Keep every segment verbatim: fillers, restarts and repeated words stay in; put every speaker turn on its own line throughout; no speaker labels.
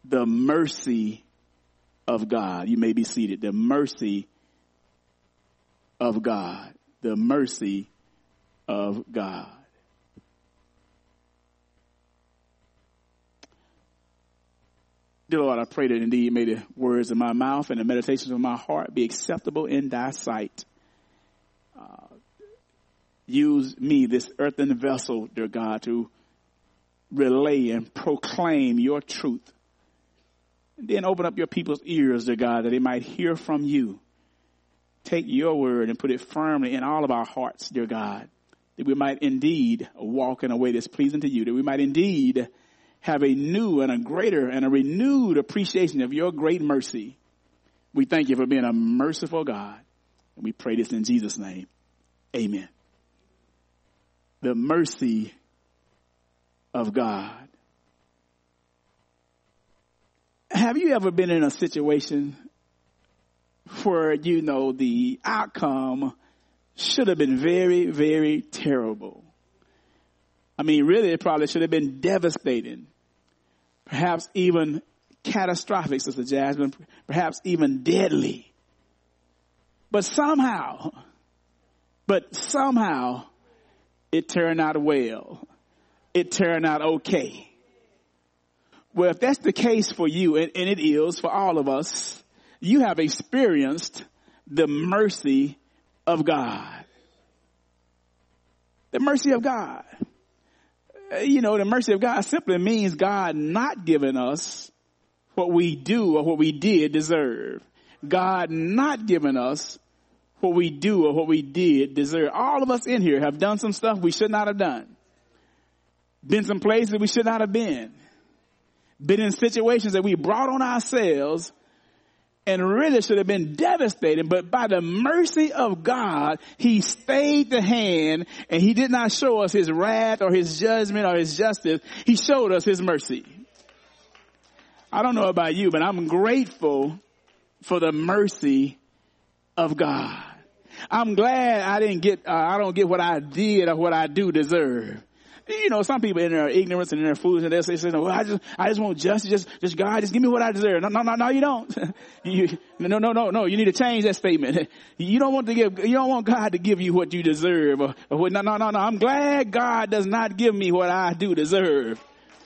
the mercy of God. You may be seated. The mercy of God. The mercy of God. Dear Lord, I pray that indeed may the words of my mouth and the meditations of my heart be acceptable in thy sight. Uh, use me, this earthen vessel, dear God, to relay and proclaim your truth. And then open up your people's ears, dear God, that they might hear from you. Take your word and put it firmly in all of our hearts, dear God, that we might indeed walk in a way that's pleasing to you, that we might indeed have a new and a greater and a renewed appreciation of your great mercy. We thank you for being a merciful God. And we pray this in Jesus' name. Amen. The mercy of God. Have you ever been in a situation where, you know, the outcome should have been very, very terrible? I mean, really, it probably should have been devastating. Perhaps even catastrophic, Sister Jasmine. Perhaps even deadly. But somehow, but somehow, it turned out well. It turned out okay. Well, if that's the case for you, and, and it is for all of us, you have experienced the mercy of God. The mercy of God. You know, the mercy of God simply means God not giving us what we do or what we did deserve. God not giving us what we do or what we did deserve. All of us in here have done some stuff we should not have done. Been some places we should not have been. Been in situations that we brought on ourselves and really should have been devastating. But by the mercy of God, he stayed the hand and he did not show us his wrath or his judgment or his justice. He showed us his mercy. I don't know about you, but I'm grateful for the mercy of God. I'm glad I didn't get, uh, I don't get what I did or what I do deserve. You know, some people in their ignorance and in their foolishness, they'll say, well, I just, I just want justice. Just, just God, just give me what I deserve. No, no, no, no, you don't. you, no, no, no, no. You need to change that statement. You don't want to give, you don't want God to give you what you deserve. Or, or what, no, no, no, no. I'm glad God does not give me what I do deserve.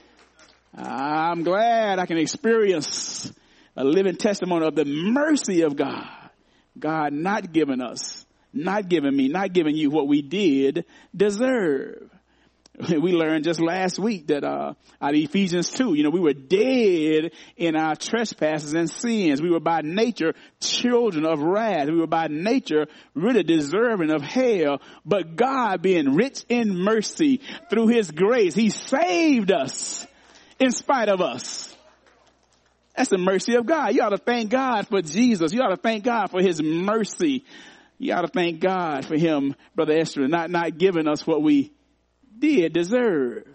I'm glad I can experience a living testimony of the mercy of God. God not giving us, not giving me, not giving you what we did deserve. We learned just last week that uh out of Ephesians two, you know, we were dead in our trespasses and sins. We were by nature children of wrath. We were by nature really deserving of hell. But God, being rich in mercy through his grace, he saved us in spite of us. That's the mercy of God. You ought to thank God for Jesus. You ought to thank God for his mercy. You ought to thank God for him, Brother Esther, not, not giving us what we did deserve.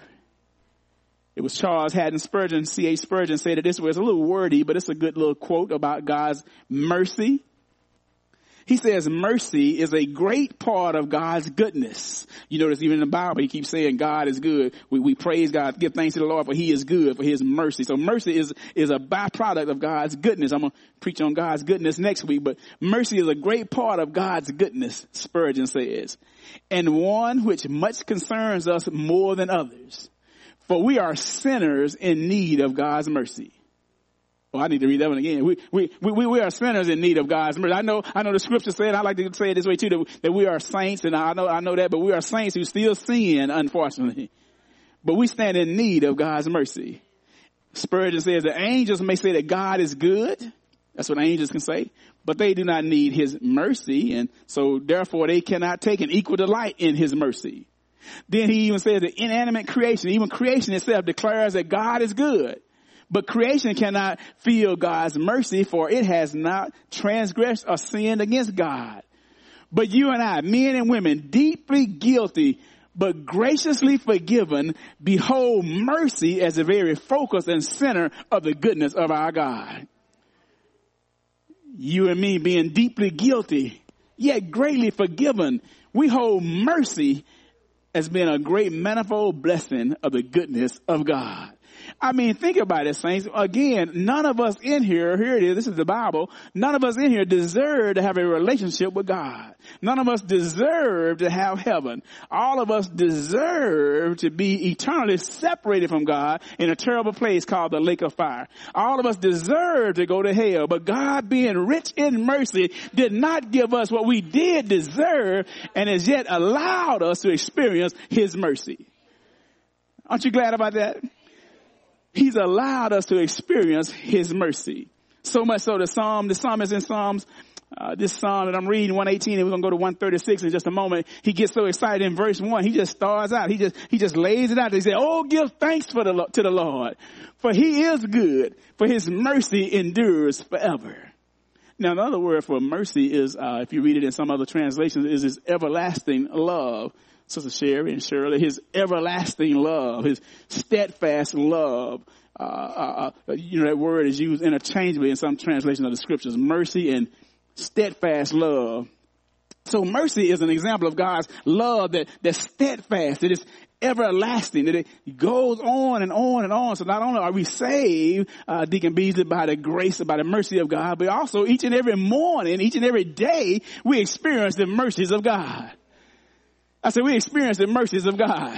It was Charles Haddon Spurgeon, C H Spurgeon, said it this way. It's a little wordy, but it's a good little quote about God's mercy. He says mercy is a great part of God's goodness. You notice even in the Bible, he keeps saying God is good. We, we praise God, give thanks to the Lord for he is good, for his mercy. So mercy is, is a byproduct of God's goodness. I'm going to preach on God's goodness next week, but mercy is a great part of God's goodness, Spurgeon says, and one which much concerns us more than others. For we are sinners in need of God's mercy. Oh, I need to read that one again. We, we, we, we are sinners in need of God's mercy. I know, I know the scripture said, I like to say it this way too, that, that we are saints, and I know, I know that, but we are saints who still sin, unfortunately. But we stand in need of God's mercy. Spurgeon says the angels may say that God is good. That's what angels can say, but they do not need his mercy. And so therefore they cannot take an equal delight in his mercy. Then he even says that inanimate creation, even creation itself declares that God is good. But creation cannot feel God's mercy, for it has not transgressed or sinned against God. But you and I, men and women, deeply guilty, but graciously forgiven, behold mercy as the very focus and center of the goodness of our God. You and me being deeply guilty, yet greatly forgiven, we hold mercy as being a great manifold blessing of the goodness of God. I mean, think about it, saints. Again, none of us in here, here it is, this is the Bible, none of us in here deserve to have a relationship with God. None of us deserve to have heaven. All of us deserve to be eternally separated from God in a terrible place called the lake of fire. All of us deserve to go to hell, but God, being rich in mercy, did not give us what we did deserve, and has yet allowed us to experience his mercy. Aren't you glad about that? He's allowed us to experience his mercy. So much so the psalm, the psalmist in Psalms, uh, this psalm that I'm reading, one eighteen, and we're going to go to one thirty-six in just a moment. He gets so excited in verse one. He just stars out. He just, he just lays it out. He said, oh, give thanks for the, to the Lord, for he is good, for his mercy endures forever. Now, the other word for mercy is, uh, if you read it in some other translations, is his everlasting love. Sister Sherry and Shirley, his everlasting love, his steadfast love. Uh, uh, uh, you know, that word is used interchangeably in some translations of the scriptures, mercy and steadfast love. So mercy is an example of God's love that, that's steadfast, that is everlasting, that it goes on and on and on. So not only are we saved, uh, Deacon Beasley, by the grace, by the mercy of God, but also each and every morning, each and every day, we experience the mercies of God. I said, we experience the mercies of God.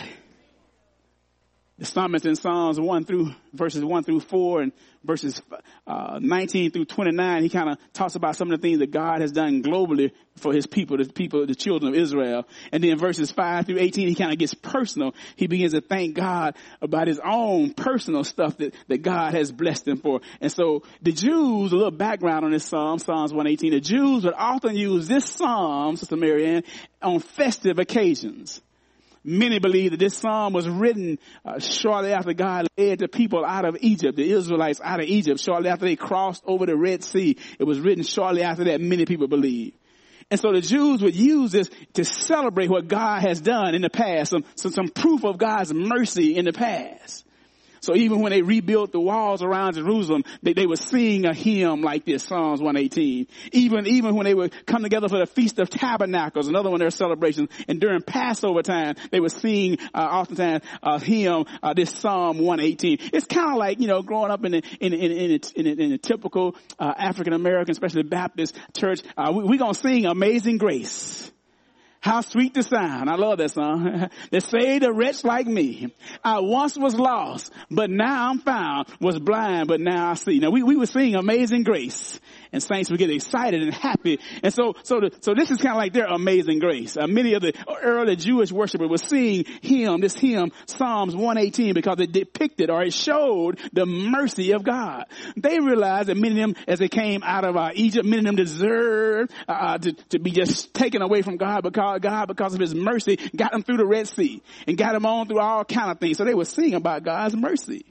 The psalmist in Psalms one through verses one through four and verses uh, nineteen through twenty-nine, he kind of talks about some of the things that God has done globally for his people, the people, the children of Israel. And then verses five through eighteen, he kind of gets personal. He begins to thank God about his own personal stuff that, that God has blessed him for. And so the Jews, a little background on this psalm, Psalms one eighteen, the Jews would often use this psalm, Sister Mary Ann, on festive occasions. Many believe that this psalm was written uh, shortly after God led the people out of Egypt, the Israelites out of Egypt, shortly after they crossed over the Red Sea. It was written shortly after that, many people believe. And so the Jews would use this to celebrate what God has done in the past, some, some, some proof of God's mercy in the past. So even when they rebuilt the walls around Jerusalem, they, they would sing a hymn like this, Psalms one eighteen. Even, even when they would come together for the Feast of Tabernacles, another one of their celebrations, and during Passover time, they would sing, uh, oftentimes a hymn, uh, this Psalm one eighteen. It's kind of like, you know, growing up in a, in, in, in, a, in, a, in a typical, uh, African American, especially Baptist church, uh, we, we're gonna sing Amazing Grace. How sweet the sound. I love that song. They saved a wretch like me. I once was lost, but now I'm found. Was blind, but now I see. Now we, we were singing Amazing Grace. And saints would get excited and happy. And so, so, the, so this is kind of like their Amazing Grace. Uh, many of the early Jewish worshipers were singing hymn, this hymn, Psalms one eighteen, because it depicted or it showed the mercy of God. They realized that many of them, as they came out of uh, Egypt, many of them deserved uh, to, to be just taken away from God because God, because of his mercy, got them through the Red Sea and got them on through all kind of things. So they were singing about God's mercy.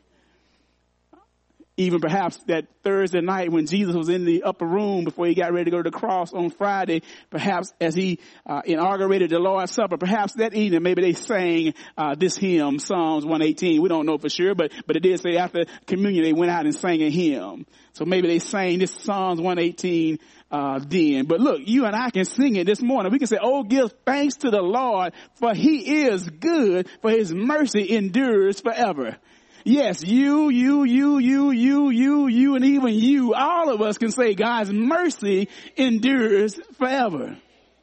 Even perhaps that Thursday night when Jesus was in the upper room before he got ready to go to the cross on Friday, perhaps as he uh, inaugurated the Lord's Supper, perhaps that evening maybe they sang uh, this hymn, Psalms one eighteen. We don't know for sure, but but it did say after communion they went out and sang a hymn. So maybe they sang this Psalms one eighteen uh then. But look, you and I can sing it this morning. We can say, oh, give thanks to the Lord, for he is good, for his mercy endures forever. Yes, you, you, you, you, you, you, you, and even you, all of us can say God's mercy endures forever.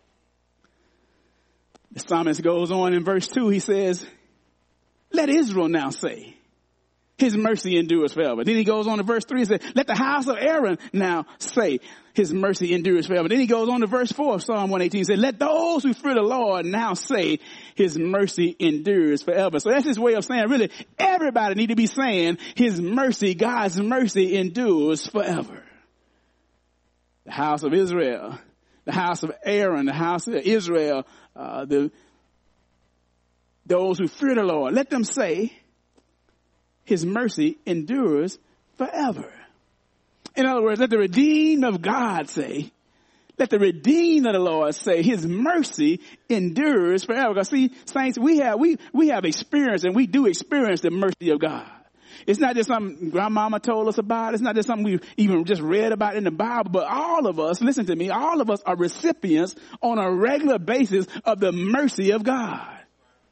The psalmist goes on in verse two, he says, let Israel now say, his mercy endures forever. Then he goes on to verse three and says, let the house of Aaron now say, his mercy endures forever. Then he goes on to verse four of Psalm one eighteen and says, let those who fear the Lord now say, his mercy endures forever. So that's his way of saying, really, everybody need to be saying, his mercy, God's mercy endures forever. The house of Israel, the house of Aaron, the house of Israel, uh, the, those who fear the Lord, let them say, his mercy endures forever. In other words, let the redeemed of God say, let the redeemed of the Lord say, his mercy endures forever. Because see, saints, we have, we, we have experienced and we do experience the mercy of God. It's not just something grandmama told us about. It's not just something we even just read about in the Bible, but all of us, listen to me, all of us are recipients on a regular basis of the mercy of God.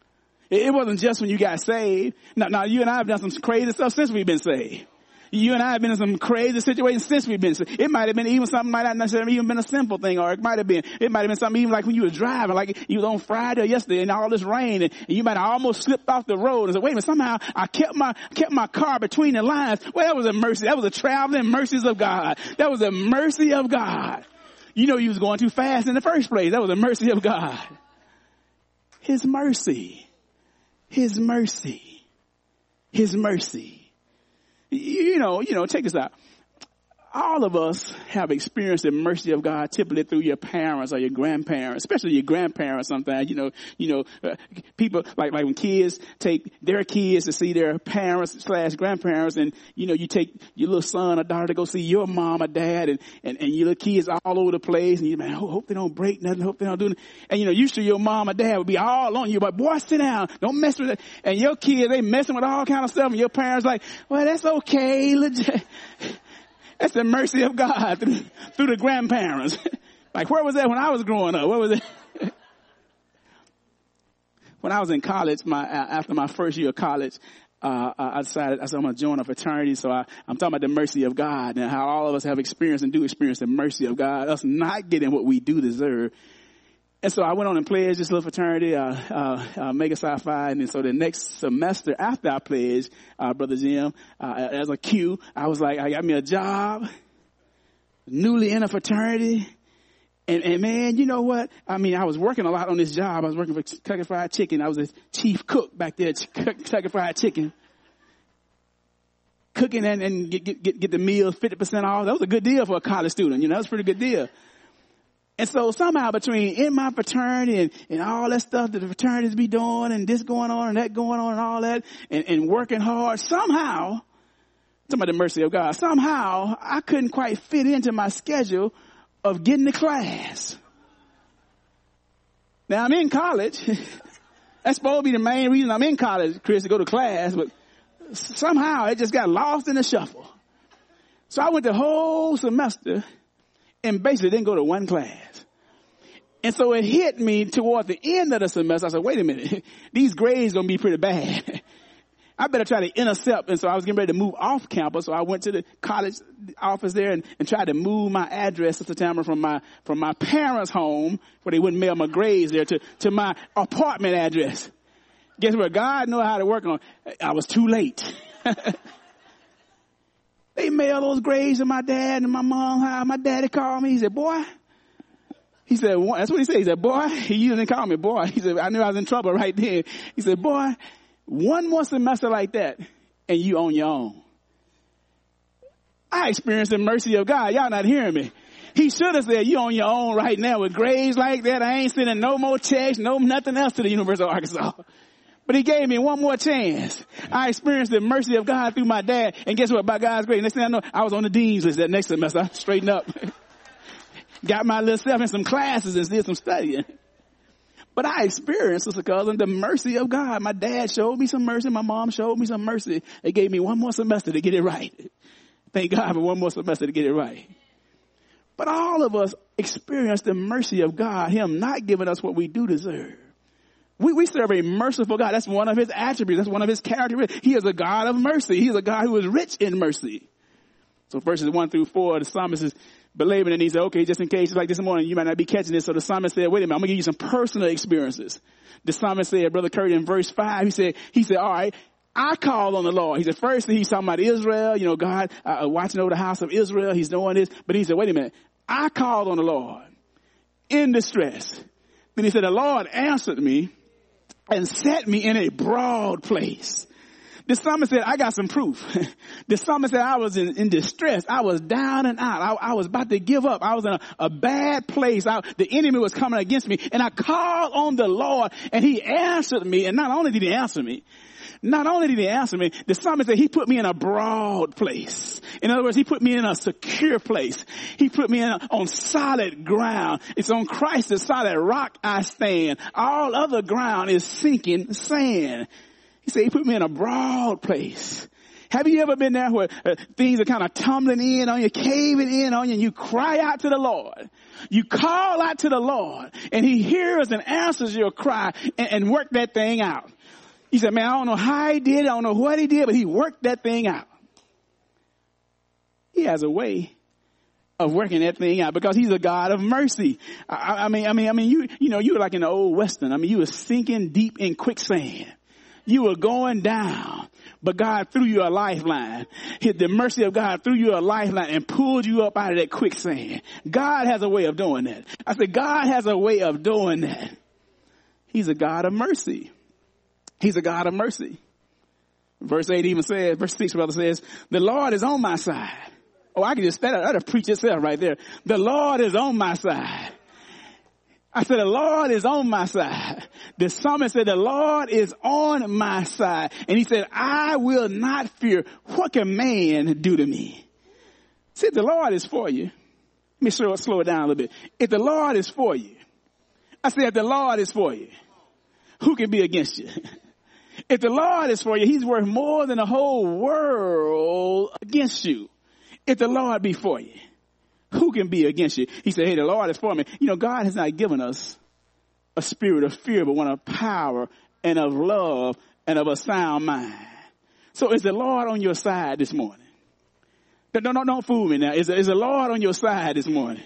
It, it wasn't just when you got saved. Now, now you and I have done some crazy stuff since we've been saved. You and I have been in some crazy situations since we've been saved. It might have been even something might not necessarily even been a simple thing, or it might have been, it might have been something even like when you were driving, like you was on Friday or yesterday and all this rain and, and you might have almost slipped off the road and said, wait a minute, somehow I kept my, kept my car between the lines. Well, that was a mercy. That was a traveling mercies of God. That was a mercy of God. You know you was going too fast in the first place. That was a mercy of God. His mercy. His mercy. His mercy. You know, you know, check this out. All of us have experienced the mercy of God typically through your parents or your grandparents, especially your grandparents sometimes. You know, you know, uh, people like, like when kids take their kids to see their parents slash grandparents, and, you know, you take your little son or daughter to go see your mom or dad, and, and, and your little kids all over the place, and you, man, hope, hope they don't break nothing, hope they don't do nothing. And, you know, usually your mom or dad would be all on you, but boy, sit down, don't mess with it. And your kids, they messing with all kind of stuff, and your parents like, well, that's okay, legit. That's the mercy of God through, through the grandparents. Like, where was that when I was growing up? Where was it? When I was in college, my after my first year of college, uh, I decided I said I'm going to join a fraternity. So I, I'm talking about the mercy of God and how all of us have experienced and do experience the mercy of God, us not getting what we do deserve. And so I went on and pledged this little fraternity, uh, uh, uh, Mega Psi Phi. And so the next semester after I pledged, uh, Brother Jim, uh, as a Q, I was like, I got me a job, newly in a fraternity. And, and man, you know what? I mean, I was working a lot on this job. I was working for Kentucky Fried Chicken. I was the chief cook back there at Kentucky Fried Chicken. Cooking and, and get, get, get the meals fifty percent off. That was a good deal for a college student. You know, that was a pretty good deal. And so somehow between in my fraternity and, and all that stuff that the fraternities be doing and this going on and that going on and all that and, and working hard, somehow, talking about the mercy of God, somehow I couldn't quite fit into my schedule of getting to class. Now I'm in college. That's supposed to be the main reason I'm in college, Chris, to go to class, but somehow it just got lost in the shuffle. So I went the whole semester and basically didn't go to one class. And so it hit me toward the end of the semester. I said, wait a minute, these grades going to be pretty bad. I better try to intercept. And so I was getting ready to move off campus. So I went to the college office there and, and tried to move my address, Sister Tamara, from my, from my parents' home, where they wouldn't mail my grades there, to, to my apartment address. Guess what? God knew how to work on it. I was too late. They mailed those grades to my dad and my mom. How my daddy called me. He said, boy. He said, that's what he said. He said, boy. He didn't call me boy. He said, I knew I was in trouble right then. He said, boy, one more semester like that and you on your own. I experienced the mercy of God. Y'all not hearing me. He should have said, you on your own right now with grades like that. I ain't sending no more checks, no nothing else to the University of Arkansas. But he gave me one more chance. I experienced the mercy of God through my dad. And guess what? By God's grace, next thing I know, I was on the dean's list that next semester. I straightened up. Got my little self in some classes and did some studying. But I experienced, Sister Cousin, the mercy of God. My dad showed me some mercy. My mom showed me some mercy. They gave me one more semester to get it right. Thank God for one more semester to get it right. But all of us experience the mercy of God, Him not giving us what we do deserve. We, we serve a merciful God. That's one of His attributes. That's one of His characteristics. He is a God of mercy. He is a God who is rich in mercy. So verses one through four, the psalmist is belaboring, and he said, okay, just in case, like this morning, you might not be catching this. So the psalmist said, wait a minute, I'm going to give you some personal experiences. The psalmist said, Brother Curry, in verse five, he said, he said, all right, I call on the Lord. He said, first he's talking about Israel, you know, God uh, watching over the house of Israel. He's doing this. But he said, wait a minute, I called on the Lord in distress. Then he said, the Lord answered me and set me in a broad place. The psalmist said, I got some proof. The psalmist said, I was in, in distress. I was down and out. I, I was about to give up. I was in a, a bad place. I, the enemy was coming against me. And I called on the Lord and He answered me. And not only did He answer me, not only did He answer me, the psalmist said He put me in a broad place. In other words, He put me in a secure place. He put me in a, on solid ground. It's on Christ, the solid rock I stand. All other ground is sinking sand. He said He put me in a broad place. Have you ever been there where uh, things are kind of tumbling in on you, caving in on you, and you cry out to the Lord? You call out to the Lord, and He hears and answers your cry and, and work that thing out. He said, man, I don't know how he did it. I don't know what he did, but he worked that thing out. He has a way of working that thing out because he's a God of mercy. I, I mean, I mean, I mean, you, you know, you were like in the old Western. I mean, you were sinking deep in quicksand. You were going down, but God threw you a lifeline. The mercy of God threw you a lifeline and pulled you up out of that quicksand. God has a way of doing that. I said, God has a way of doing that. He's a God of mercy. He's a God of mercy. Verse eight even says, verse six rather says, the Lord is on my side. Oh, I can just, that, that'll preach itself right there. The Lord is on my side. I said, the Lord is on my side. The psalmist said, the Lord is on my side. And he said, I will not fear. What can man do to me? See, the Lord is for you. Let me slow, slow it down a little bit. If the Lord is for you, I said, if the Lord is for you, who can be against you? If the Lord is for you, he's worth more than the whole world against you. If the Lord be for you, who can be against you? He said, hey, the Lord is for me. You know, God has not given us a spirit of fear, but one of power and of love and of a sound mind. So is the Lord on your side this morning? Don't, don't, don't fool me now. Is, is the Lord on your side this morning?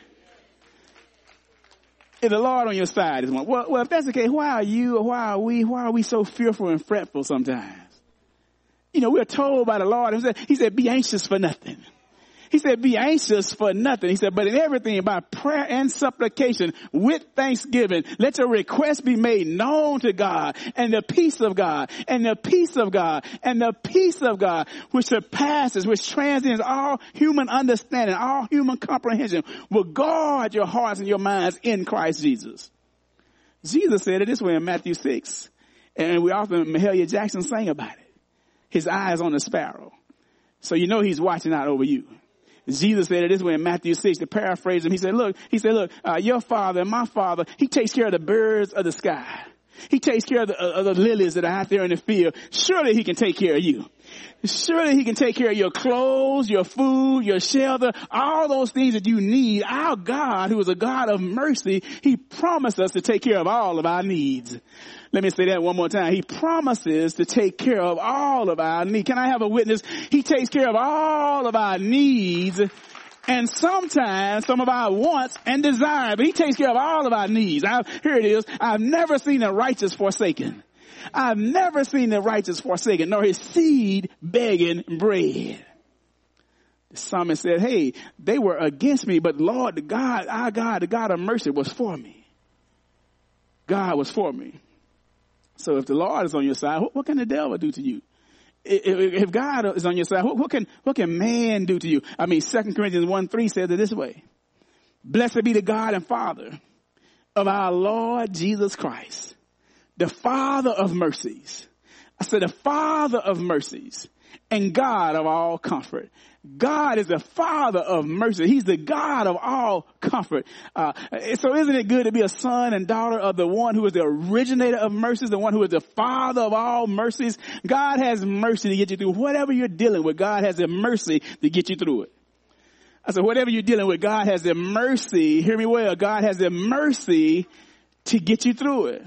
Is the Lord on your side this morning? Well, well, if that's the case, why are you or why are we, why are we so fearful and fretful sometimes? You know, we're told by the Lord, he said, he said, be anxious for nothing. He said, be anxious for nothing. He said, but in everything by prayer and supplication with thanksgiving, let your requests be made known to God, and the peace of God and the peace of God and the peace of God, which surpasses, which transcends all human understanding, all human comprehension, will guard your hearts and your minds in Christ Jesus. Jesus said it this way in Matthew six. And we often, Mahalia Jackson sang about it. His eyes on the sparrow. So you know he's watching out over you. Jesus said it this way in Matthew six, to paraphrase him. He said, look, he said, look, uh, your father and my father, he takes care of the birds of the sky. He takes care of the, uh, of the lilies that are out there in the field. Surely he can take care of you. Surely he can take care of your clothes, your food, your shelter, all those things that you need. Our God, who is a God of mercy, he promised us to take care of all of our needs. Let me say that one more time. He promises to take care of all of our needs. Can I have a witness? He takes care of all of our needs and sometimes some of our wants and desires. But he takes care of all of our needs. I, here it is. I've never seen the righteous forsaken. I've never seen the righteous forsaken, nor his seed begging bread. The psalmist said, hey, they were against me, but Lord, the God, our God, the God of mercy was for me. God was for me. So if the Lord is on your side, what, what can the devil do to you? If, if God is on your side, what, what can what can man do to you? I mean, Second Corinthians one three says it this way. Blessed be the God and Father of our Lord Jesus Christ, the Father of mercies. I said the Father of mercies and God of all comfort. God is the Father of mercy. He's the God of all comfort. Uh, so isn't it good to be a son and daughter of the one who is the originator of mercies, the one who is the Father of all mercies? God has mercy to get you through whatever you're dealing with. God has the mercy to get you through it. I said, whatever you're dealing with, God has the mercy. Hear me well. God has the mercy to get you through it.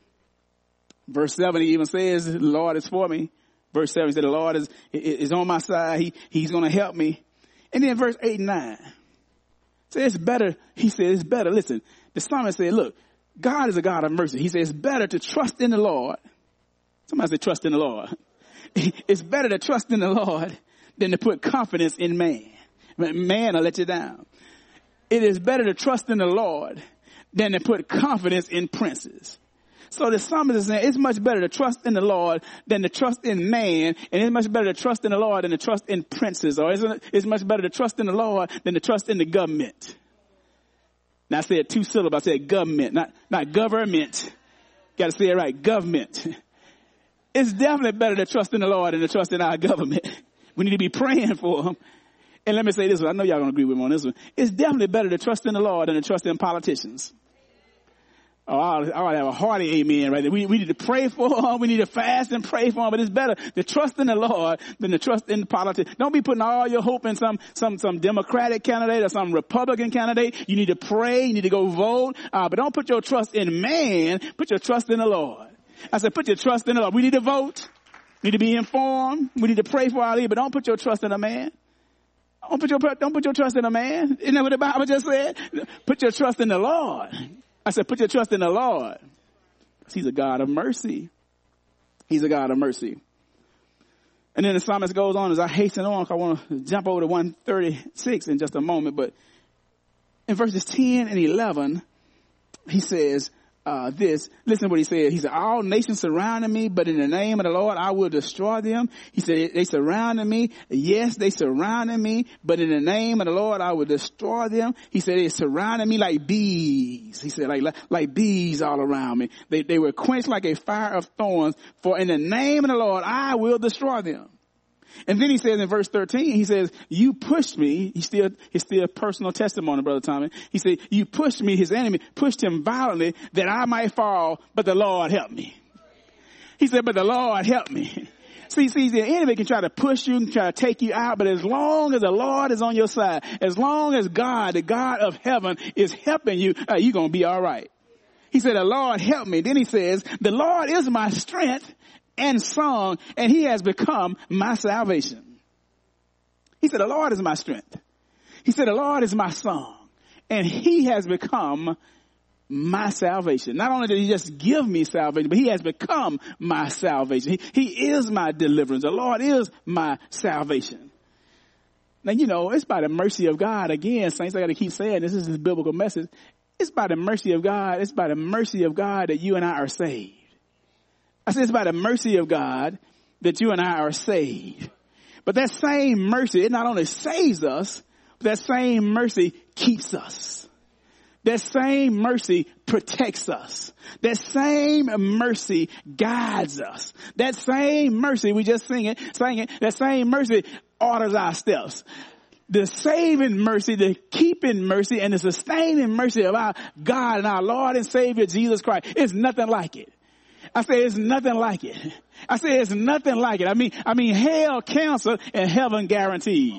Verse seven, he even says, the Lord is for me. Verse seven, he said, the Lord is, is on my side. He, he's going to help me. And then verse eight and nine. So it's better. He said, it's better. Listen, the psalmist said, look, God is a God of mercy. He said, it's better to trust in the Lord. Somebody said, trust in the Lord. It's better to trust in the Lord than to put confidence in man. Man will let you down. It is better to trust in the Lord than to put confidence in princes. So the psalmist is saying it's much better to trust in the Lord than to trust in man, and it's much better to trust in the Lord than to trust in princes, or isn't it, it's much better to trust in the Lord than to trust in the government. Now I said two syllables. I said government, not, not government. Got to say it right, government. It's definitely better to trust in the Lord than to trust in our government. We need to be praying for them. And let me say this one. I know y'all gonna agree with me on this one. It's definitely better to trust in the Lord than to trust in politicians. Oh, I ought to have a hearty amen right there. We, we need to pray for them. We need to fast and pray for them. But it's better to trust in the Lord than to trust in politics. Don't be putting all your hope in some, some, some Democratic candidate or some Republican candidate. You need to pray. You need to go vote. Uh, but don't put your trust in man. Put your trust in the Lord. I said, put your trust in the Lord. We need to vote. We need to be informed. We need to pray for our leader, but don't put your trust in a man. Don't put your, don't put your trust in a man. Isn't that what the Bible just said? Put your trust in the Lord. I said, put your trust in the Lord. He's a God of mercy. He's a God of mercy. And then the psalmist goes on as I hasten on, because I want to jump over to one thirty-six in just a moment. But in verses ten and eleven, he says uh, this. Listen to what he said. He said, all nations surrounded me, but in the name of the Lord, I will destroy them. He said, they surrounded me. Yes, they surrounded me, but in the name of the Lord, I will destroy them. He said, they surrounded me like bees. He said, like, like, like bees all around me. They, they were quenched like a fire of thorns, for in the name of the Lord, I will destroy them. And then he says in verse thirteen, he says, you pushed me. He's still, he's still personal testimony, Brother Tommy. He said, you pushed me, his enemy, pushed him violently that I might fall, but the Lord helped me. He said, but the Lord helped me. See, see, the enemy can try to push you and try to take you out, but as long as the Lord is on your side, as long as God, the God of heaven, is helping you, uh, you're going to be all right. He said, the Lord helped me. Then he says, the Lord is my strength and song, and he has become my salvation. He said, the Lord is my strength. He said, the Lord is my song, and he has become my salvation. Not only did he just give me salvation, but he has become my salvation. He, he is my deliverance. The Lord is my salvation. Now, you know, it's by the mercy of God. Again, saints, I got to keep saying this. This is a biblical message. It's by the mercy of God. It's by the mercy of God that you and I are saved. I said it's by the mercy of God that you and I are saved. But that same mercy, it not only saves us, but that same mercy keeps us. That same mercy protects us. That same mercy guides us. That same mercy, we just sing it, sang it, that same mercy orders our steps. The saving mercy, the keeping mercy, and the sustaining mercy of our God and our Lord and Savior Jesus Christ is nothing like it. I say it's nothing like it. I say it's nothing like it. I mean, I mean, hell canceled and heaven guaranteed.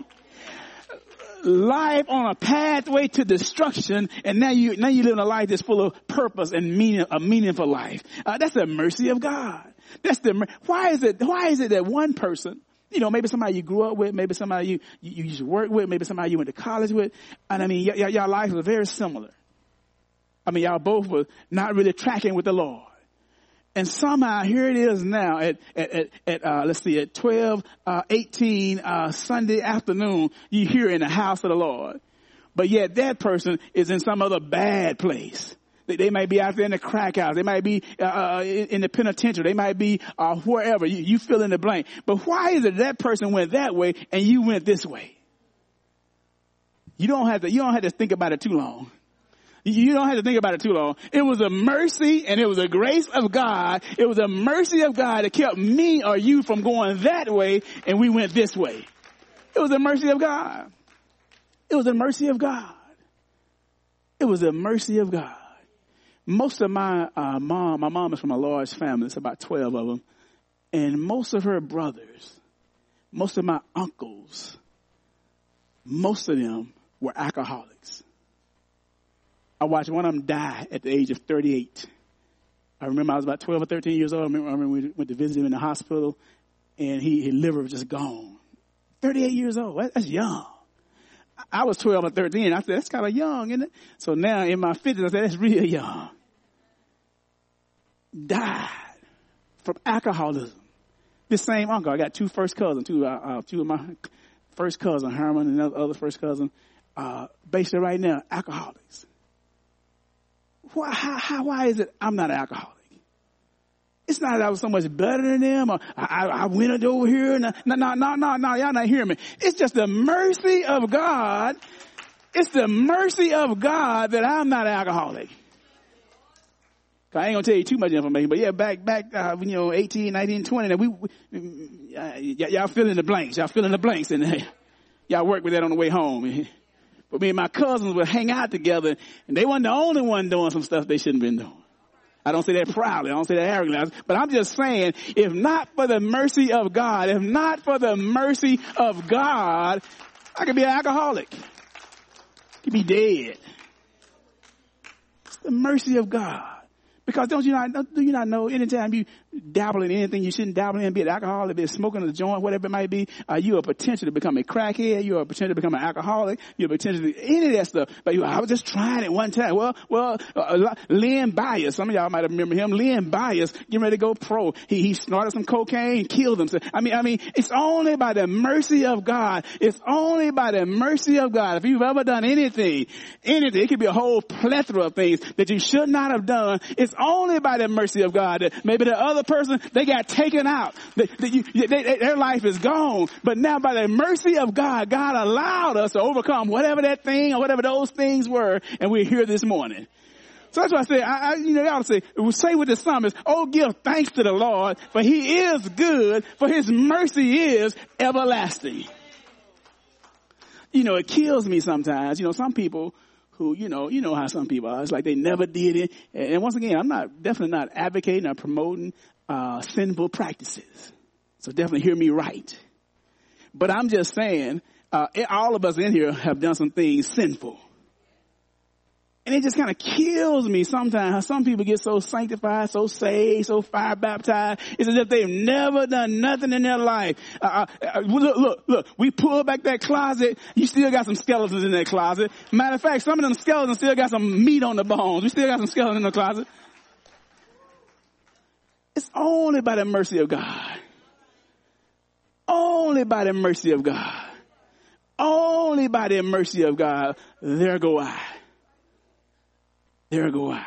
Life on a pathway to destruction, and now you now you live in a life that's full of purpose and meaning, a meaningful life. Uh, that's the mercy of God. That's the why is it why is it that one person, you know, maybe somebody you grew up with, maybe somebody you you, you used to work with, maybe somebody you went to college with, and I mean, y- y- y'all lives were very similar. I mean, y'all both were not really tracking with the Lord. And somehow here it is now at, at, at, at uh, let's see, at twelve, uh, eighteen, uh, Sunday afternoon, you hear in the house of the Lord. But yet that person is in some other bad place. They, they might be out there in the crack house. They might be, uh, in, in the penitentiary. They might be, uh, wherever. You, you fill in the blank. But why is it that person went that way and you went this way? You don't have to, you don't have to think about it too long. You don't have to think about it too long. It was a mercy and it was a grace of God. It was a mercy of God that kept me or you from going that way and we went this way. It was a mercy of God. It was a mercy of God. It was a mercy of God. Most of my uh, mom, my mom is from a large family. It's about twelve of them. And most of her brothers, most of my uncles, most of them were alcoholics. I watched one of them die at the age of thirty-eight. I remember I was about twelve or thirteen years old. I remember, I remember we went to visit him in the hospital, and he, his liver was just gone. thirty-eight years old. That's young. I was twelve or thirteen. I said, that's kind of young, isn't it? So now in my fifties, I said, that's real young. Died from alcoholism. This same uncle, I got two first cousins, two, uh, uh, two of my first cousin, Herman, and another other first cousin, uh, basically right now, alcoholics. Why, how, how, why is it I'm not an alcoholic? It's not that I was so much better than them, or I, I went over here. And no, no, no, no, no, y'all not hearing me. It's just the mercy of God. It's the mercy of God that I'm not an alcoholic. I ain't gonna tell you too much information, but yeah, back, back, uh, you know, eighteen, nineteen, twenty, and we, we uh, y- y'all fill in the blanks. Y'all fill in the blanks, and y'all work with that on the way home. But me and my cousins would hang out together, and they weren't the only one doing some stuff they shouldn't have been doing. I don't say that proudly. I don't say that arrogantly. But I'm just saying, if not for the mercy of God, if not for the mercy of God, I could be an alcoholic. I could be dead. It's the mercy of God. Because don't you not, do you not know anytime you dabble in anything you shouldn't dabble in, be it alcohol, be it smoking a joint, whatever it might be, uh, you are potential to become a crackhead, you are potential to become an alcoholic, you're potential to any of that stuff. But you, I was just trying it one time. Well, well, uh, Len Bias, some of y'all might remember him. Len Bias, getting ready to go pro. He, he snorted some cocaine and killed himself. I mean, I mean, it's only by the mercy of God. It's only by the mercy of God. If you've ever done anything, anything, it could be a whole plethora of things that you should not have done. It's only by the mercy of God that maybe the other person, they got taken out. They, they, you, they, they, their life is gone. But now by the mercy of God, God allowed us to overcome whatever that thing or whatever those things were. And we're here this morning. So that's why I say, I, I, you know, y'all say, we say with the psalmist, oh, give thanks to the Lord, for he is good, for his mercy is everlasting. You know, it kills me sometimes. You know, some people who, you know, you know how some people are. It's like they never did it. And once again, I'm not, definitely not advocating or promoting, uh, sinful practices. So definitely hear me right. But I'm just saying, uh, all of us in here have done some things sinful. And it just kind of kills me sometimes how some people get so sanctified, so saved, so fire baptized. It's as if they've never done nothing in their life. Uh, uh, look, look, look, we pull back that closet. You still got some skeletons in that closet. Matter of fact, some of them skeletons still got some meat on the bones. We still got some skeletons in the closet. It's only by the mercy of God. Only by the mercy of God. Only by the mercy of God. There go I. There go I.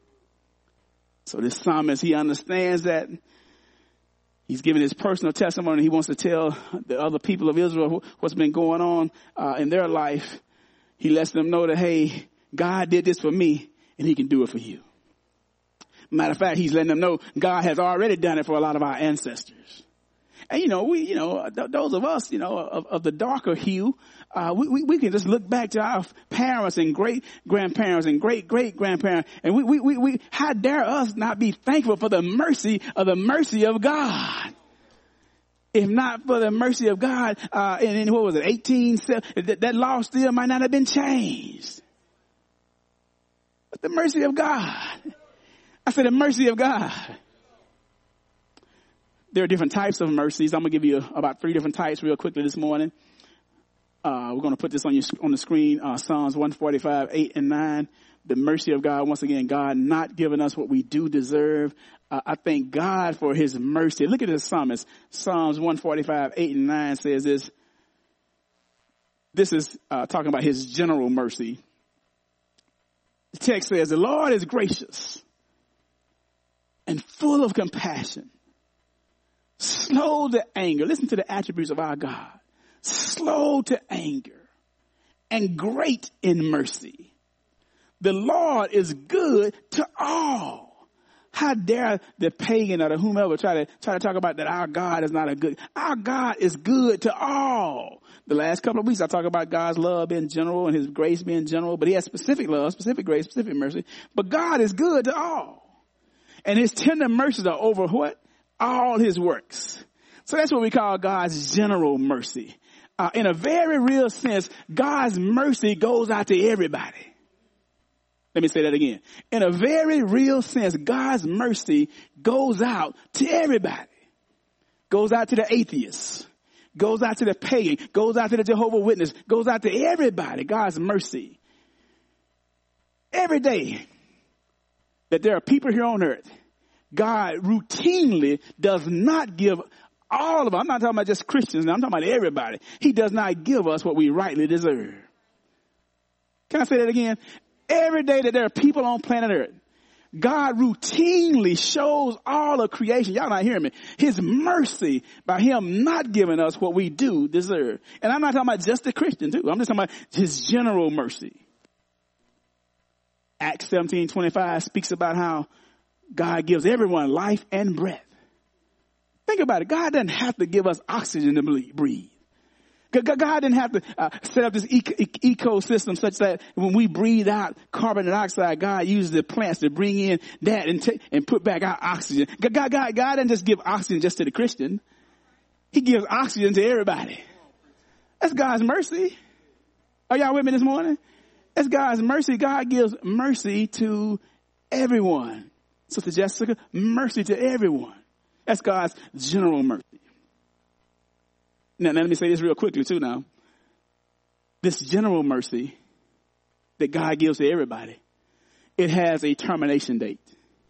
So this psalmist, he understands that. He's giving his personal testimony. He wants to tell the other people of Israel what's been going on uh, in their life. He lets them know that, hey, God did this for me and he can do it for you. Matter of fact, he's letting them know God has already done it for a lot of our ancestors. And, you know, we, you know, th- those of us, you know, of, of the darker hue, uh, we, we, we can just look back to our parents and great grandparents and great great grandparents. And we, we, we, we, how dare us not be thankful for the mercy of the mercy of God? If not for the mercy of God, uh, and in what was it, eighteen, that, that law still might not have been changed. But the mercy of God. I said the mercy of God. There are different types of mercies. I'm going to give you about three different types real quickly this morning. Uh, we're going to put this on your, on the screen. Uh, Psalms one forty-five, eight and nine. The mercy of God. Once again, God not giving us what we do deserve. Uh, I thank God for his mercy. Look at this psalmist. Psalms one forty-five, eight and nine says this. This is uh, talking about his general mercy. The text says, the Lord is gracious and full of compassion, slow to anger. Listen to the attributes of our God. Slow to anger and great in mercy. The Lord is good to all. How dare the pagan or the whomever try to try to talk about that our God is not a good. Our God is good to all. The last couple of weeks I talked about God's love being general and his grace being general, but he has specific love, specific grace, specific mercy. But God is good to all. And his tender mercies are over what? All his works. So that's what we call God's general mercy. Uh, in a very real sense, God's mercy goes out to everybody. Let me say that again. In a very real sense, God's mercy goes out to everybody. Goes out to the atheists. Goes out to the pagan. Goes out to the Jehovah's Witness. Goes out to everybody. God's mercy. Every day that there are people here on earth, God routinely does not give all of us. I'm not talking about just Christians. I'm talking about everybody. He does not give us what we rightly deserve. Can I say that again? Every day that there are people on planet earth, God routinely shows all of creation. Y'all not hearing me. His mercy by him not giving us what we do deserve. And I'm not talking about just the Christian too. I'm just talking about his general mercy. Acts seventeen twenty-five speaks about how God gives everyone life and breath. Think about it. God doesn't have to give us oxygen to breathe. God didn't have to uh, set up this eco- ecosystem such that when we breathe out carbon dioxide, God uses the plants to bring in that and, t- and put back our oxygen. God, God, God, God doesn't just give oxygen just to the Christian. He gives oxygen to everybody. That's God's mercy. Are y'all with me this morning? That's God's mercy. God gives mercy to everyone. Sister Jessica, mercy to everyone. That's God's general mercy. Now, now let me say this real quickly too now. This general mercy that God gives to everybody, it has a termination date.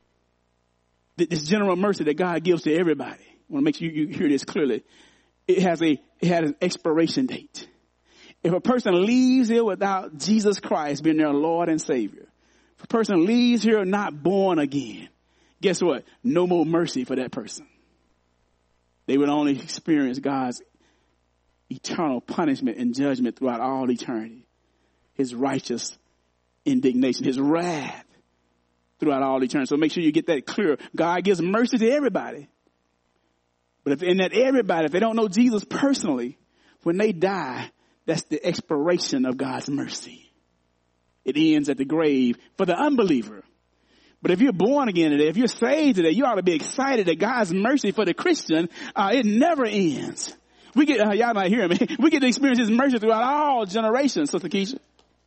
This general mercy that God gives to everybody, I want to make sure you hear this clearly. It has a, it has an expiration date. If a person leaves here without Jesus Christ being their Lord and Savior, if a person leaves here not born again, guess what? No more mercy for that person. They would only experience God's eternal punishment and judgment throughout all eternity. His righteous indignation, his wrath throughout all eternity. So make sure you get that clear. God gives mercy to everybody. But if in that everybody, if they don't know Jesus personally, when they die, that's the expiration of God's mercy. It ends at the grave for the unbeliever. But if you're born again today, if you're saved today, you ought to be excited that God's mercy for the Christian, uh, it never ends. We get, uh, y'all not hearing me. We get to experience his mercy throughout all generations, Sister Keisha.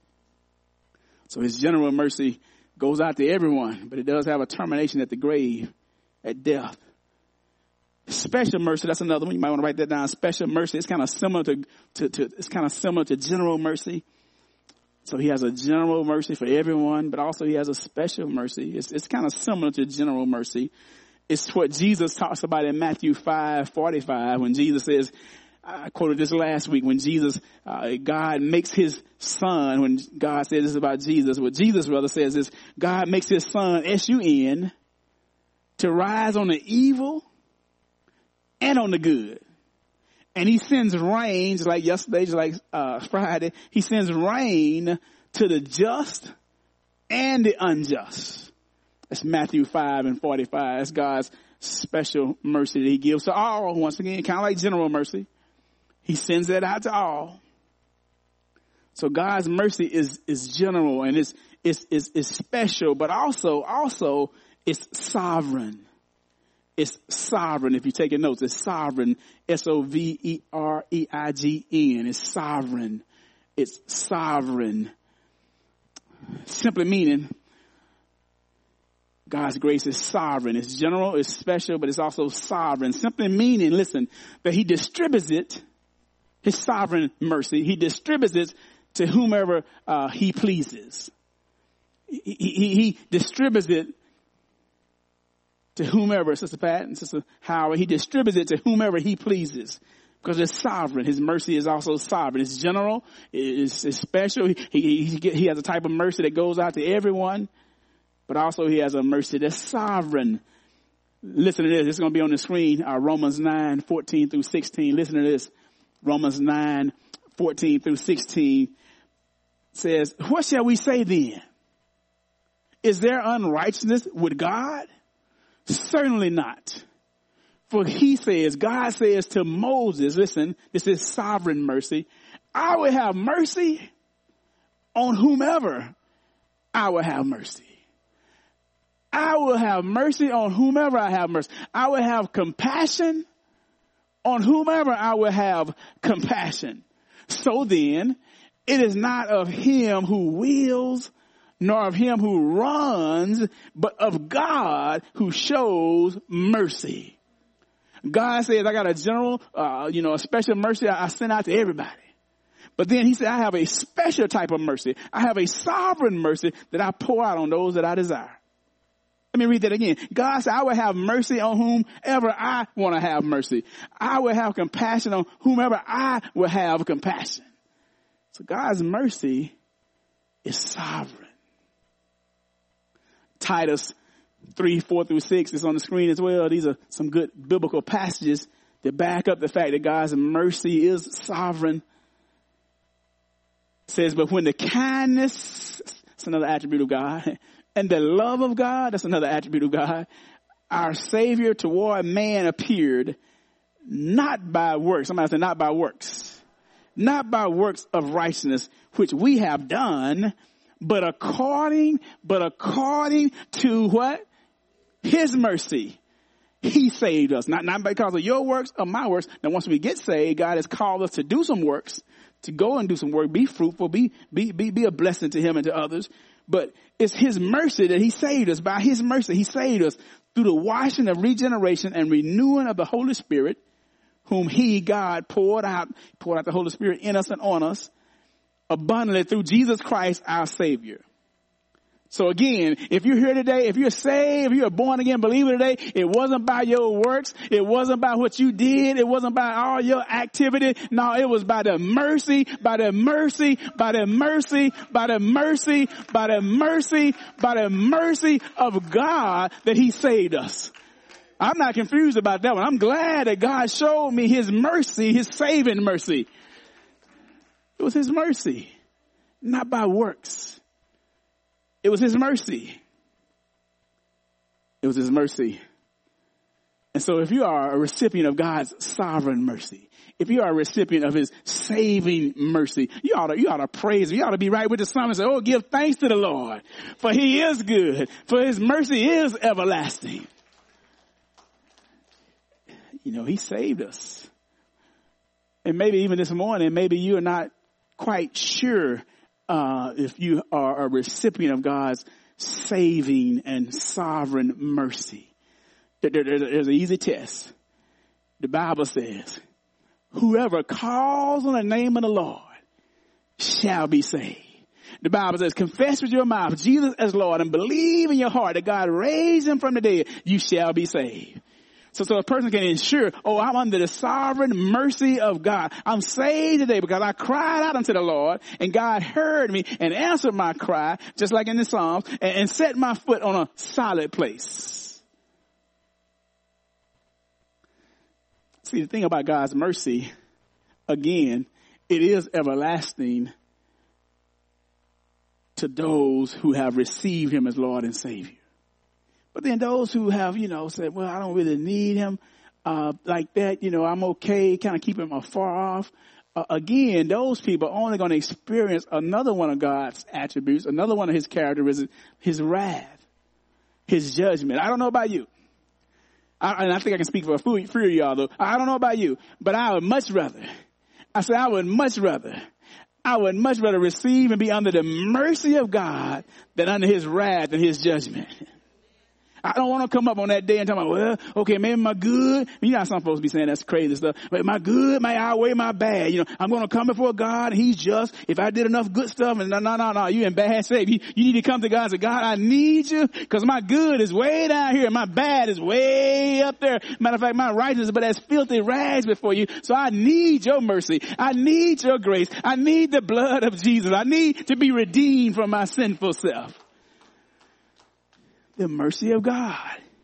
So his general mercy goes out to everyone, but it does have a termination at the grave, at death. Special mercy, that's another one. You might want to write that down. Special mercy, it's kind of similar to, to, to it's kind of similar to general mercy. So he has a general mercy for everyone, but also he has a special mercy. It's, it's kind of similar to general mercy. It's what Jesus talks about in Matthew five forty-five when Jesus says, I quoted this last week, when Jesus, uh, God makes his son, when God says this about Jesus, what Jesus rather says is, God makes his son, S U N, to rise on the evil and on the good. And he sends rain, just like yesterday, just like uh, Friday, he sends rain to the just and the unjust. That's Matthew five and forty-five. That's God's special mercy that he gives to all, once again, kind of like general mercy. He sends that out to all. So God's mercy is, is general and it's, it's, it's, it's special, but also, also it's sovereign. It's sovereign. If you're taking notes, it's sovereign. S O V E R E I G N. It's sovereign. It's sovereign. Simply meaning God's grace is sovereign. It's general, it's special, but it's also sovereign. Simply meaning, listen, that he distributes it, his sovereign mercy, he distributes it to whomever uh, he pleases. He, he, he distributes it to whomever, Sister Pat and Sister Howard, he distributes it to whomever he pleases because it's sovereign. His mercy is also sovereign. It's general. It's, it's special. He, he, he, he has a type of mercy that goes out to everyone, but also he has a mercy that's sovereign. Listen to this. It's going to be on the screen. Uh, Romans nine, fourteen through sixteen. Listen to this. Romans nine, fourteen through sixteen says, what shall we say then? Is there unrighteousness with God? Certainly not. For he says, God says to Moses, listen, this is sovereign mercy. I will have mercy on whomever I will have mercy. I will have mercy on whomever I have mercy. I will have compassion on whomever I will have compassion. So then, it is not of him who wills, nor of him who runs, but of God who shows mercy. God says, I got a general, uh, you know, a special mercy I, I send out to everybody. But then he said, I have a special type of mercy. I have a sovereign mercy that I pour out on those that I desire. Let me read that again. God said, I will have mercy on whomever I want to have mercy. I will have compassion on whomever I will have compassion. So God's mercy is sovereign. Titus three, four through six is on the screen as well. These are some good biblical passages that back up the fact that God's mercy is sovereign. It says, but when the kindness, that's another attribute of God, and the love of God, that's another attribute of God, our Savior toward man appeared, not by works. Somebody said not by works. Not by works of righteousness, which we have done, but according, but according to what? His mercy. He saved us. Not, not because of your works or my works. Now once we get saved, God has called us to do some works, to go and do some work, be fruitful, be, be, be, be a blessing to him and to others. but it's his mercy that he saved us. By his mercy, he saved us through the washing of regeneration and renewing of the Holy Spirit, whom he, God, poured out, poured out the Holy Spirit in us and on us abundantly through Jesus Christ, our Savior. So again, if you're here today, if you're saved, if you're a born again believer today, it wasn't by your works. It wasn't by what you did. It wasn't by all your activity. No, it was by the mercy, by the mercy, by the mercy, by the mercy, by the mercy, by the mercy of God that he saved us. I'm not confused about that one. I'm glad that God showed me his mercy, his saving mercy. It was his mercy, not by works. It was his mercy. It was his mercy. And so if you are a recipient of God's sovereign mercy, if you are a recipient of his saving mercy, you ought to, you ought to praise him. You ought to be right with the psalmist and say, oh, give thanks to the Lord, for he is good, for his mercy is everlasting. You know, he saved us. And maybe even this morning, maybe you are not quite sure Uh, if you are a recipient of God's saving and sovereign mercy. There, there, there's an easy test. The Bible says, whoever calls on the name of the Lord shall be saved. The Bible says, confess with your mouth Jesus as Lord and believe in your heart that God raised him from the dead, you shall be saved. So, so a person can ensure, oh, I'm under the sovereign mercy of God. I'm saved today because I cried out unto the Lord and God heard me and answered my cry, just like in the Psalms, and, and set my foot on a solid place. See, the thing about God's mercy, again, it is everlasting to those who have received him as Lord and Savior. But then those who have, you know, said, well, I don't really need him uh, like that. You know, I'm okay, kind of keep him afar off. Uh, again, those people are only going to experience another one of God's attributes, another one of his characteristics, his wrath, his judgment. I don't know about you. I, and I think I can speak for a few of y'all, though. I don't know about you, but I would much rather, I said, I would much rather, I would much rather receive and be under the mercy of God than under his wrath and his judgment. I don't want to come up on that day and talk about, well, okay, maybe my good. You know how some folks be saying that's crazy stuff. But my good may outweigh my bad. You know, I'm going to come before God and he's just. If I did enough good stuff, and no, no, no, no, you in bad shape. You, you need to come to God and say, God, I need you because my good is way down here and my bad is way up there. Matter of fact, my righteousness, but that's filthy rags before you. So I need your mercy. I need your grace. I need the blood of Jesus. I need to be redeemed from my sinful self. The mercy of God.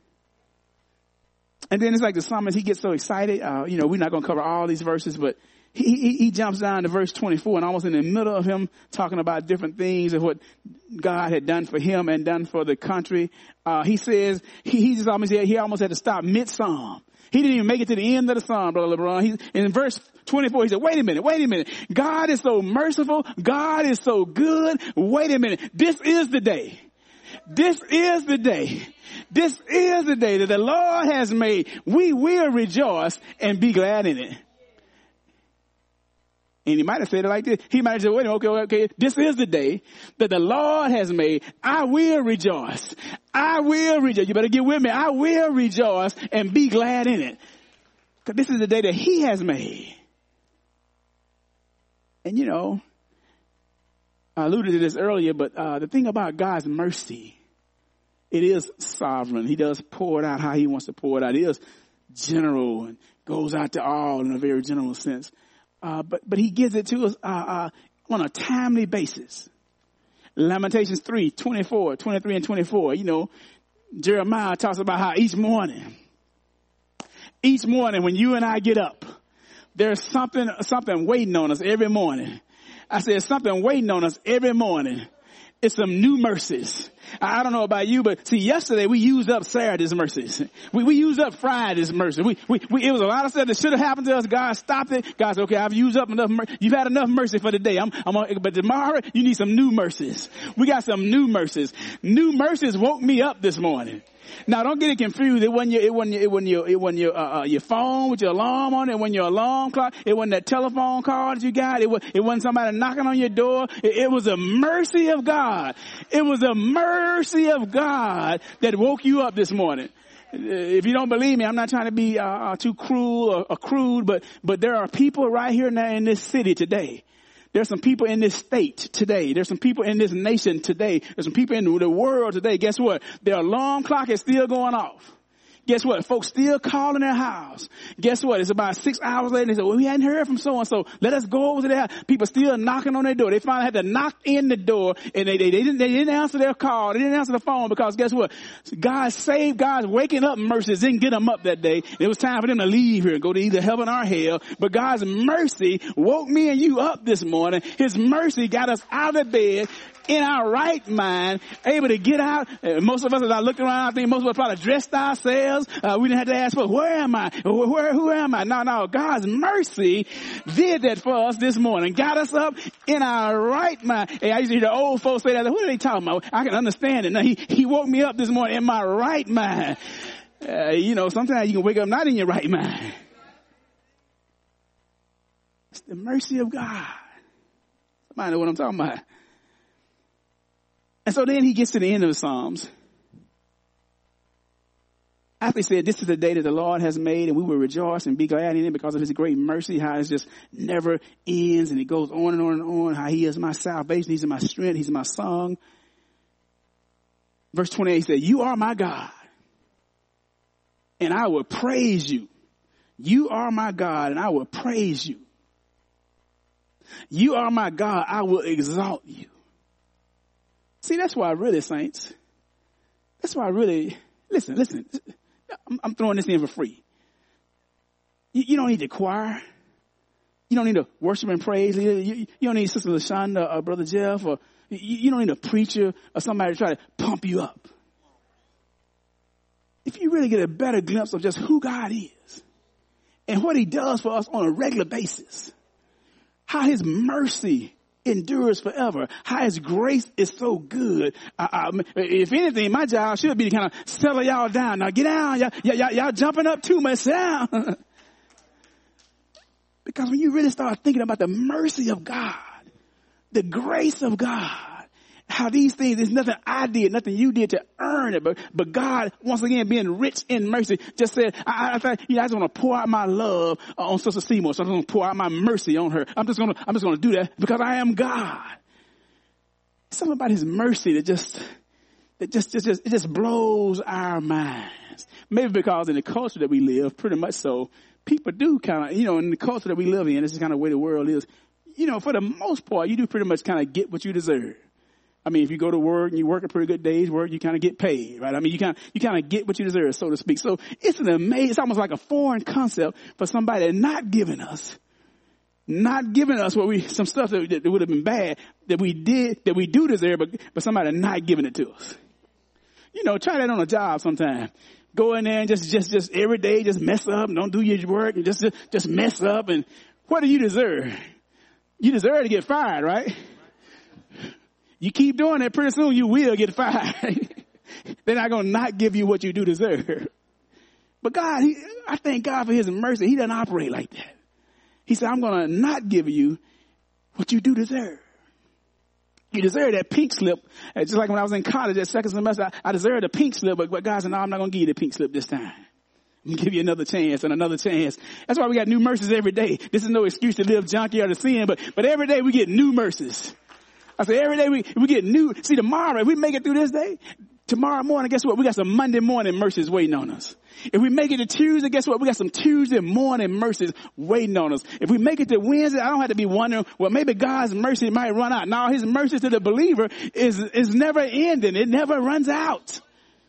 And then it's like the psalmist, he gets so excited. Uh, you know, we're not going to cover all these verses, but he, he, he jumps down to verse twenty-four and almost in the middle of him talking about different things of what God had done for him and done for the country. Uh, he says, he, he just almost, he almost had to stop mid-psalm. He didn't even make it to the end of the psalm, Brother LeBron. He, in verse twenty-four, he said, wait a minute, wait a minute. God is so merciful. God is so good. Wait a minute. This is the day. This is the day. This is the day that the Lord has made. We will rejoice and be glad in it. And he might have said it like this. He might have said, wait a minute, okay, okay, this is the day that the Lord has made. I will rejoice. I will rejoice. You better get with me. I will rejoice and be glad in it. Because this is the day that he has made. And you know, I alluded to this earlier, but uh, the thing about God's mercy, it is sovereign. He does pour it out how he wants to pour it out. It is general and goes out to all in a very general sense. Uh, but, but he gives it to us uh, uh, on a timely basis. Lamentations three, twenty-four, twenty-three and twenty-four. You know, Jeremiah talks about how each morning, each morning when you and I get up, there's something, something waiting on us every morning. I said something waiting on us every morning. It's some new mercies. I don't know about you, but see, yesterday we used up Saturday's mercies. We, we used up Friday's mercy. We, we, we, it was a lot of stuff that should have happened to us. God stopped it. God said, okay, I've used up enough mercy. You've had enough mercy for today. I'm, I'm on, but tomorrow you need some new mercies. We got some new mercies. New mercies woke me up this morning. Now, don't get it confused. It wasn't your, it wasn't, it wasn't your, it wasn't your, uh, uh, your phone with your alarm on it. It wasn't your alarm clock. It wasn't that telephone call that you got. It was, it wasn't somebody knocking on your door. It, it was a mercy of God. It was a mercy of God that woke you up this morning. If you don't believe me, I'm not trying to be, uh, too cruel or, or crude, but, but there are people right here now in this city today. There's some people in this state today. There's some people in this nation today. There's some people in the world today. Guess what? Their alarm clock is still going off. Guess what? Folks still calling their house. Guess what? It's about six hours later. They say, well, we hadn't heard from so-and-so. Let us go over to their house. People still knocking on their door. They finally had to knock in the door, and they, they, they, didn't, they didn't answer their call. They didn't answer the phone because guess what? God saved, God's waking up mercies didn't get them up that day. It was time for them to leave here and go to either heaven or hell. But God's mercy woke me and you up this morning. His mercy got us out of bed in our right mind, able to get out. Uh, most of us, as I looked around, I think most of us probably dressed ourselves. Uh, we didn't have to ask for, where am I? Where, where, who am I? No, no, God's mercy did that for us this morning. Got us up in our right mind. Hey, I used to hear the old folks say that. What are they talking about? I can understand it. Now, he, he woke me up this morning in my right mind. Uh, you know, sometimes you can wake up not in your right mind. It's the mercy of God. Somebody know what I'm talking about. And so then he gets to the end of the Psalms. After he said, this is the day that the Lord has made, and we will rejoice and be glad in it because of his great mercy, how it just never ends, and it goes on and on and on, how he is my salvation, he's my strength, he's my song. Verse twenty-eight said, you are my God, and I will praise you. You are my God, and I will praise you. You are my God, I will exalt you. See, that's why really, saints, that's why really, listen, listen, I'm, I'm throwing this in for free. You, you don't need the choir. You don't need a worship and praise leader. You, you don't need Sister LaShonda or Brother Jeff, or you, you don't need a preacher or somebody to try to pump you up. If you really get a better glimpse of just who God is and what he does for us on a regular basis, how his mercy endures forever, how his grace is so good. Uh, uh, if anything, my job should be to kind of settle y'all down. Now get down. Y'all, y'all, y'all jumping up too much. Sit down. Because when you really start thinking about the mercy of God, the grace of God, how these things, there's nothing I did, nothing you did to earn it, but, but God, once again, being rich in mercy, just said, I, I, I, you know, I just want to pour out my love on Sister Seymour, so I'm going to pour out my mercy on her. I'm just going to, I'm just going to do that because I am God. Something about his mercy that just, that just, just, just, it just blows our minds. Maybe because in the culture that we live, pretty much so, people do kind of, you know, in the culture that we live in, this is kind of the way the world is. You know, for the most part, you do pretty much kind of get what you deserve. I mean, if you go to work and you work a pretty good day's work, you kind of get paid, right? I mean, you kind of, you kind of get what you deserve, so to speak. So it's an amazing, it's almost like a foreign concept for somebody not giving us, not giving us what we, some stuff that, that would have been bad that we did, that we do deserve, but, but somebody not giving it to us. You know, try that on a job sometime. Go in there and just, just, just every day, just mess up and don't do your work and just, just mess up. And what do you deserve? You deserve to get fired, right? You keep doing that, pretty soon you will get fired. They're not going to not give you what you do deserve. But God, he, I thank God for his mercy. He doesn't operate like that. He said, I'm going to not give you what you do deserve. You deserve that pink slip. Just like when I was in college that second semester, I, I deserved a pink slip, but, but God said, no, I'm not going to give you the pink slip this time. I'm going to give you another chance and another chance. That's why we got new mercies every day. This is no excuse to live junky or to sin, but, but every day we get new mercies. I say every day we, we get new. See, tomorrow, if we make it through this day, tomorrow morning, guess what? We got some Monday morning mercies waiting on us. If we make it to Tuesday, guess what? We got some Tuesday morning mercies waiting on us. If we make it to Wednesday, I don't have to be wondering, well, maybe God's mercy might run out. Now, his mercy to the believer is, is never ending. It never runs out.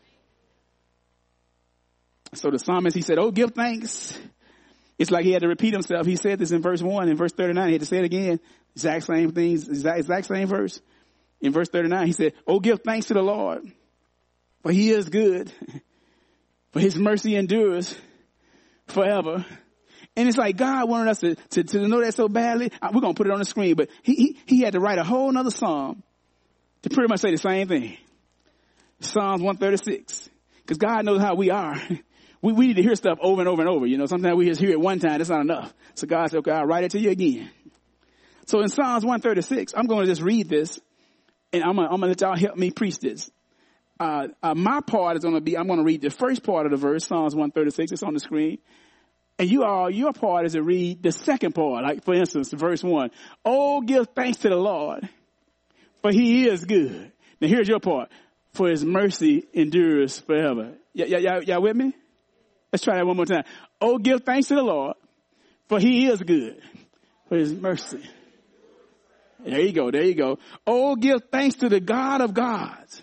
So the psalmist, he said, oh, give thanks. It's like he had to repeat himself. He said this in verse one. In verse thirty-nine, he had to say it again. Exact same things, exact, exact same verse. In verse thirty-nine, he said, oh, give thanks to the Lord, for he is good, for his mercy endures forever. And it's like God wanted us to, to, to know that so badly. We're going to put it on the screen, but he, he, he had to write a whole nother psalm to pretty much say the same thing. Psalms one thirty-six. Because God knows how we are. We, we need to hear stuff over and over and over. You know, sometimes we just hear it one time. That's not enough. So God said, okay, I'll write it to you again. So in Psalms one thirty-six, I'm going to just read this, and I'm going to, I'm going to let y'all help me preach this. Uh, uh, my part is going to be, I'm going to read the first part of the verse, Psalms one thirty-six. It's on the screen. And you all, your part is to read the second part. Like, for instance, verse one. Oh, give thanks to the Lord, for he is good. Now here's your part. For his mercy endures forever. Y- y- y- y'all with me? Let's try that one more time. Oh, give thanks to the Lord, for he is good. For his mercy. There you go. There you go. Oh, give thanks to the God of gods.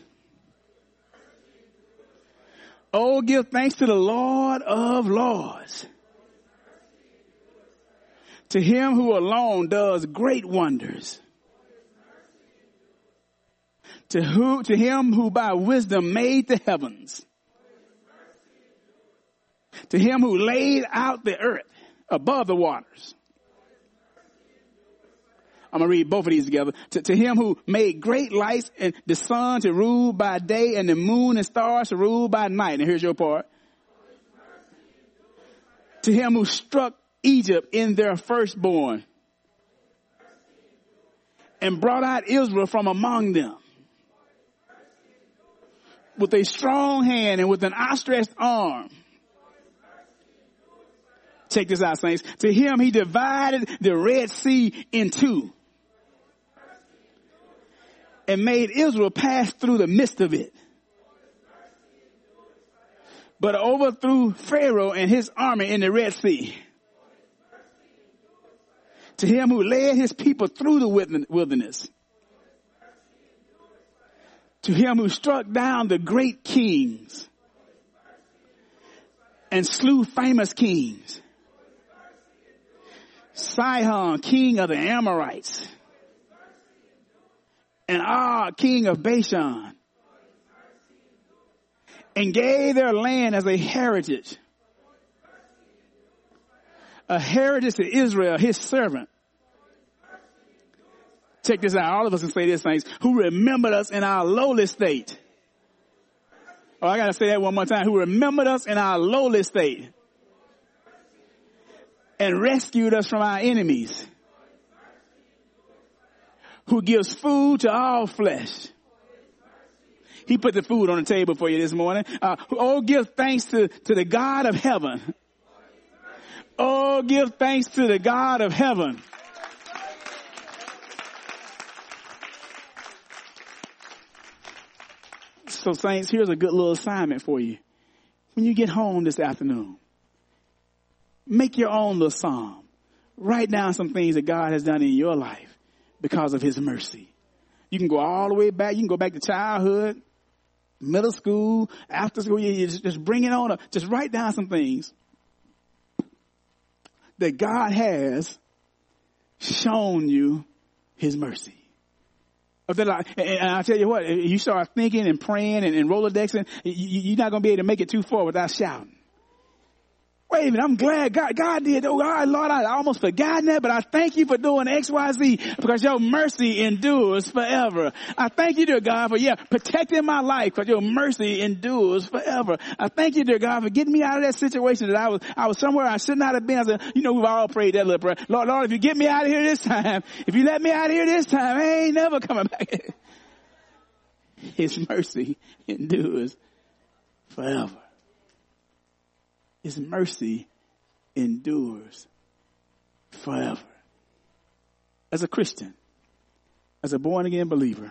Oh, give thanks to the Lord of lords. To him who alone does great wonders. To who, to him who by wisdom made the heavens. To him who laid out the earth above the waters. I'm going to read both of these together. To, to him who made great lights and the sun to rule by day and the moon and stars to rule by night. And here's your part. To him who struck Egypt in their firstborn and brought out Israel from among them with a strong hand and with an outstretched arm. Check this out, saints. To him he divided the Red Sea in two and made Israel pass through the midst of it, but overthrew Pharaoh and his army in the Red Sea. To him who led his people through the wilderness. To him who struck down the great kings and slew famous kings. Sihon, king of the Amorites, and Og, king of Bashan, and gave their land as a heritage. A heritage to Israel, his servant. Check this out. All of us can say this, saints. Who remembered us in our lowly state. Oh, I got to say that one more time. Who remembered us in our lowly state. And rescued us from our enemies. Who gives food to all flesh. He put the food on the table for you this morning. Uh, oh, give thanks to, to the God of heaven. Oh, give thanks to the God of heaven. So, saints, here's a good little assignment for you. When you get home this afternoon, make your own little psalm. Write down some things that God has done in your life because of his mercy. You can go all the way back. You can go back to childhood, middle school, after school. You just, just bring it on up. Just write down some things that God has shown you his mercy. And I'll tell you what, you start thinking and praying and, and Rolodexing, you're not going to be able to make it too far without shouting. Wait a minute, I'm glad God, God did. Oh, God, Lord, I almost forgotten that, but I thank you for doing X, Y, Z because your mercy endures forever. I thank you, dear God, for, yeah, protecting my life because your mercy endures forever. I thank you, dear God, for getting me out of that situation that I was, I was somewhere I should not have been. I said, you know, we've all prayed that little prayer. Lord, Lord, if you get me out of here this time, if you let me out of here this time, I ain't never coming back. His mercy endures forever. His mercy endures forever. As a Christian, as a born-again believer,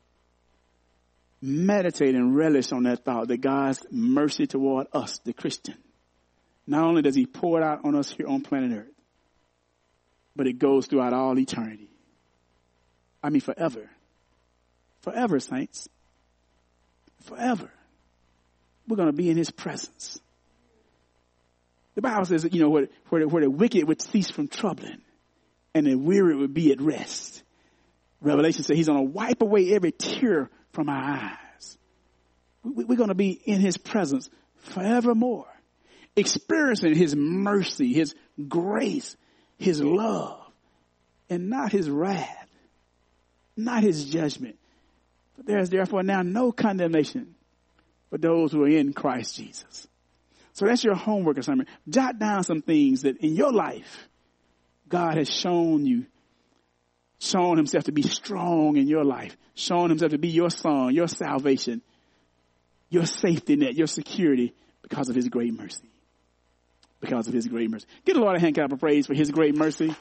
meditate and relish on that thought that God's mercy toward us, the Christian, not only does he pour it out on us here on planet Earth, but it goes throughout all eternity. I mean forever. Forever, saints. Forever. We're going to be in his presence. The Bible says that, you know, where, where, the, where the wicked would cease from troubling and the weary would be at rest. Revelation says he's going to wipe away every tear from our eyes. We, we're going to be in his presence forevermore, experiencing his mercy, his grace, his love, and not his wrath, not his judgment. But there is therefore now no condemnation for those who are in Christ Jesus. So that's your homework assignment. Jot down some things that in your life God has shown you, shown himself to be strong in your life, shown himself to be your song, your salvation, your safety net, your security because of his great mercy. Because of his great mercy. Give the Lord a hand clap of praise for his great mercy.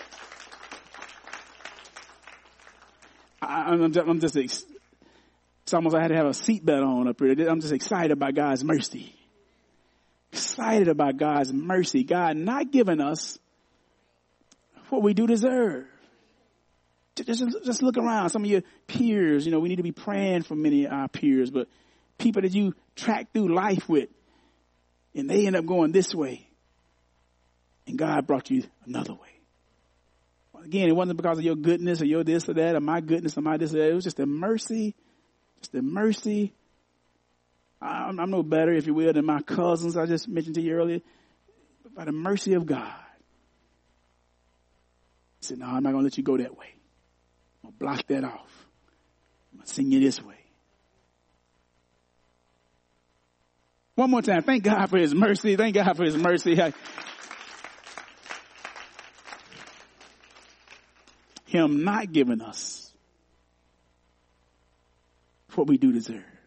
I, I'm just, I'm just it's almost I had to have a seatbelt on up here. I'm just excited about God's mercy. Excited about God's mercy. God not giving us what we do deserve. Just, just look around. Some of your peers, you know, we need to be praying for many of our peers, but people that you track through life with, and they end up going this way, and God brought you another way. Again, it wasn't because of your goodness or your this or that or my goodness or my this or that. It was just the mercy, just the mercy. I'm, I'm no better, if you will, than my cousins I just mentioned to you earlier. But by the mercy of God, he said, no, I'm not going to let you go that way. I'm going to block that off. I'm going to sing you this way. One more time. Thank God for his mercy. Thank God for his mercy. Him not giving us what we do deserve.